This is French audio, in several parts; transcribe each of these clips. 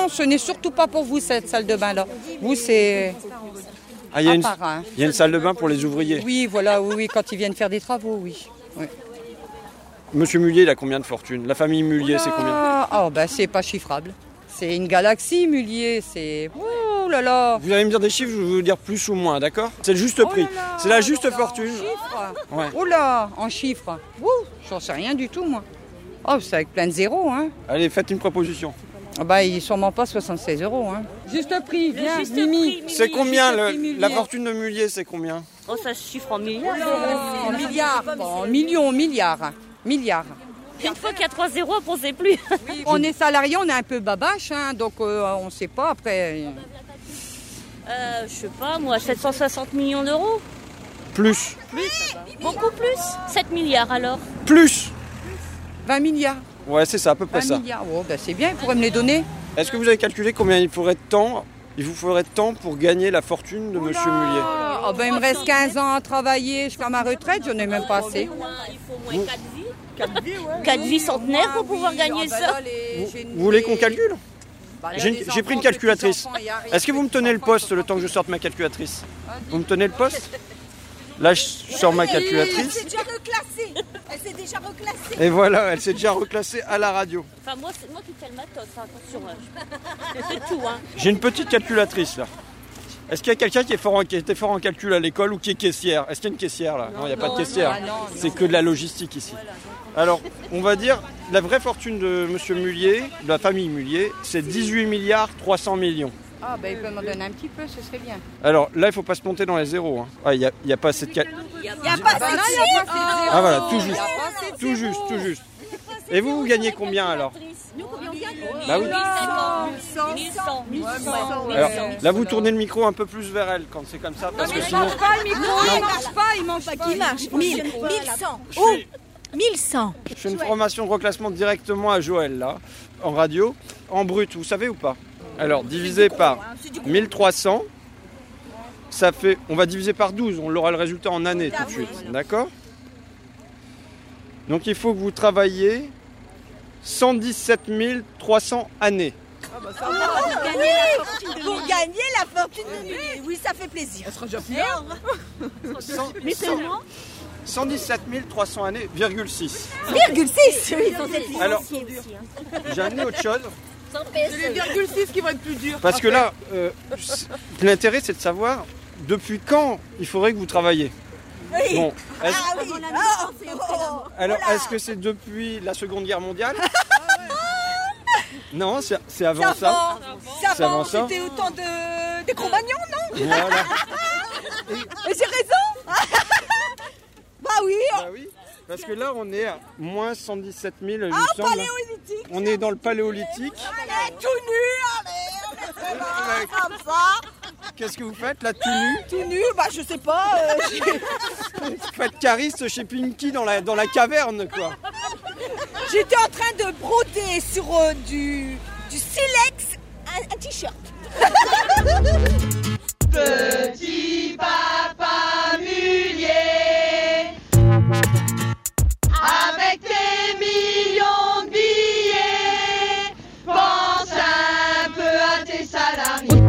ce n'est surtout pas pour vous cette salle de bain-là. Vous, c'est... Ah, il y a une salle de bain pour les ouvriers. Oui, voilà, oui, quand ils viennent faire des travaux, oui. Monsieur Mullier, il a combien de fortune? La famille Mullier, c'est combien? Oh, ben, c'est pas chiffrable. C'est une galaxie, Mullier, c'est... Ouh là là. Vous allez me dire des chiffres, je vais vous dire plus ou moins, d'accord? C'est le juste prix. C'est la juste fortune. En chiffres? Ouais. Oh là, en chiffres. Ouh, j'en sais rien du tout, moi. Oh, c'est avec plein de zéros, hein. Allez, faites une proposition. Ah bah, il est sûrement pas 76 €, hein. Juste prix, viens, Mimi. C'est combien la fortune de Mullier, c'est combien? Oh, ça se chiffre en milliards. En milliards, en millions, milliards. Milliards. Une fois qu'il y a 3 zéros, on ne sait plus. Oui, on est salarié, on est un peu babache, hein, donc on ne sait pas après. Je sais pas, moi, 760 millions d'euros. Plus. Beaucoup plus. 7 milliards alors. Plus. 20 milliards. Ouais, c'est ça, à peu près 20 ça. milliards, oh, ben c'est bien, il pourrait me les donner. Est-ce que vous avez calculé combien il vous faudrait de temps pour gagner la fortune de Monsieur Mullier? Oh, ben, il me reste 15 ans à travailler, je fais ma retraite, j'en ai même pas assez. Il faut au moins 4 vies. 4 vies centenaires pour pouvoir gagner ça. Vous voulez qu'on calcule? J'ai pris une calculatrice. Est-ce que vous me tenez le poste le temps que je sorte ma calculatrice? Vous me tenez le poste? Là, je sors ma calculatrice. Elle s'est déjà reclassée. Elle s'est déjà reclassée. Et voilà, elle s'est déjà reclassée à la radio. Enfin, moi, c'est moi qui fais le matos, hein, attention. C'est tout, hein. J'ai une petite calculatrice là. Est-ce qu'il y a quelqu'un qui était fort en calcul à l'école ou qui est caissière? Est-ce qu'il y a une caissière là? Non, il n'y a pas de caissière. C'est que de la logistique ici. Alors, on va dire, la vraie fortune de Monsieur Mullier, de la famille Mullier, c'est 18 milliards 300 millions. Ah ben il peut m'en donner un petit peu, ce serait bien. Alors là, il ne faut pas se monter dans les zéros. Hein. Ah, il n'y a pas assez de... Il n'y a pas assez de chiffres. Ah voilà, tout juste. Tout juste, tout juste. Et vous gagnez combien alors? Nous, combien on gagne? Bah oui. 1100. Alors, là, vous tournez le micro un peu plus vers elle quand c'est comme ça, parce que sinon... pas le micro, il marche pas, il mange pas. Qui marche? 1100. Oh, 1100. Je fais une formation de reclassement directement à Joël, là, en radio, en brut, vous savez ou pas? Alors, divisé par 1300, ça fait... On va diviser par 12, on aura le résultat en année tout de suite, d'accord? Donc, il faut que vous travailliez 117 300 années. Pour gagner la fortune de Mullier. Oui, ça fait plaisir. Ça sera déjà plus. Mais seulement 117 300 années, virgule 6. Virgule 6. Oui, Alors, j'ai amené autre chose. C'est les virgule 6 qui vont être plus durs. Parce que là, l'intérêt, c'est de savoir depuis quand il faudrait que vous travailliez. Oui. Bon, alors, voilà. est-ce que c'est depuis la Seconde Guerre mondiale? Non, c'est avant ça. C'est avant, c'était au temps des Cro-Magnons, non? Voilà. Et j'ai raison. Bah oui. Bah oui, parce que là, on est à moins 117 000, il me Ah, semble. paléolithique. On est dans le paléolithique. Allez, tout nu, allez, comme ça. Qu'est-ce que vous faites là, tout nu? Tout nu, bah je sais pas. Vous faites cariste chez Pinky dans la caverne, quoi. J'étais en train de broder sur du silex un t-shirt. Petit papa Mullier, avec tes millions de billets, pense un peu à tes salariés.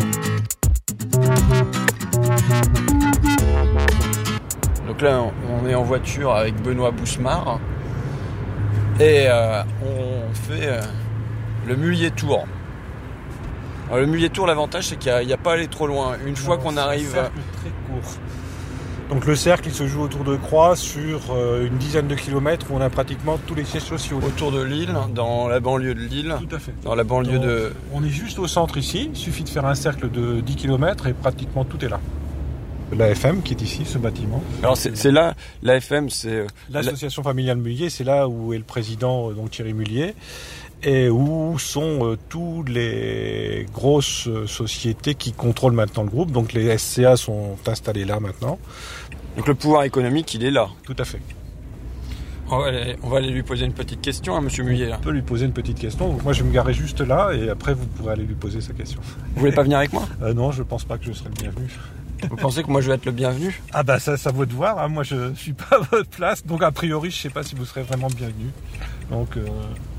Donc là, on est en voiture avec Benoît Boussemard et on fait le Mullier Tour. Alors, le Mullier Tour, l'avantage, c'est qu'il n'y a pas à aller trop loin. Une fois qu'on arrive... C'est un cercle très court. Donc le cercle, il se joue autour de Croix sur une dizaine de kilomètres où on a pratiquement tous les sièges sociaux. Autour de Lille, dans la banlieue de Lille. Tout à fait. Dans la banlieue de... On est juste au centre ici, il suffit de faire un cercle de 10 km et pratiquement tout est là. L'AFM qui est ici, ce bâtiment. Alors c'est là, l'AFM, c'est... L'association familiale Mullier, c'est là où est le président, donc Thierry Mullier, et où sont toutes les grosses sociétés qui contrôlent maintenant le groupe. Donc les SCA sont installés là maintenant. Donc le pouvoir économique, il est là. Tout à fait. On va aller lui poser une petite question à Monsieur Mullier. Là. On peut lui poser une petite question. Donc moi je vais me garer juste là et après vous pourrez aller lui poser sa question. Vous voulez pas venir avec moi? Non, je pense pas que je serai le bienvenu. Vous pensez que moi je vais être le bienvenu? Ah bah ça vaut de voir, hein. Moi je suis pas à votre place, donc a priori je sais pas si vous serez vraiment le bienvenu. Donc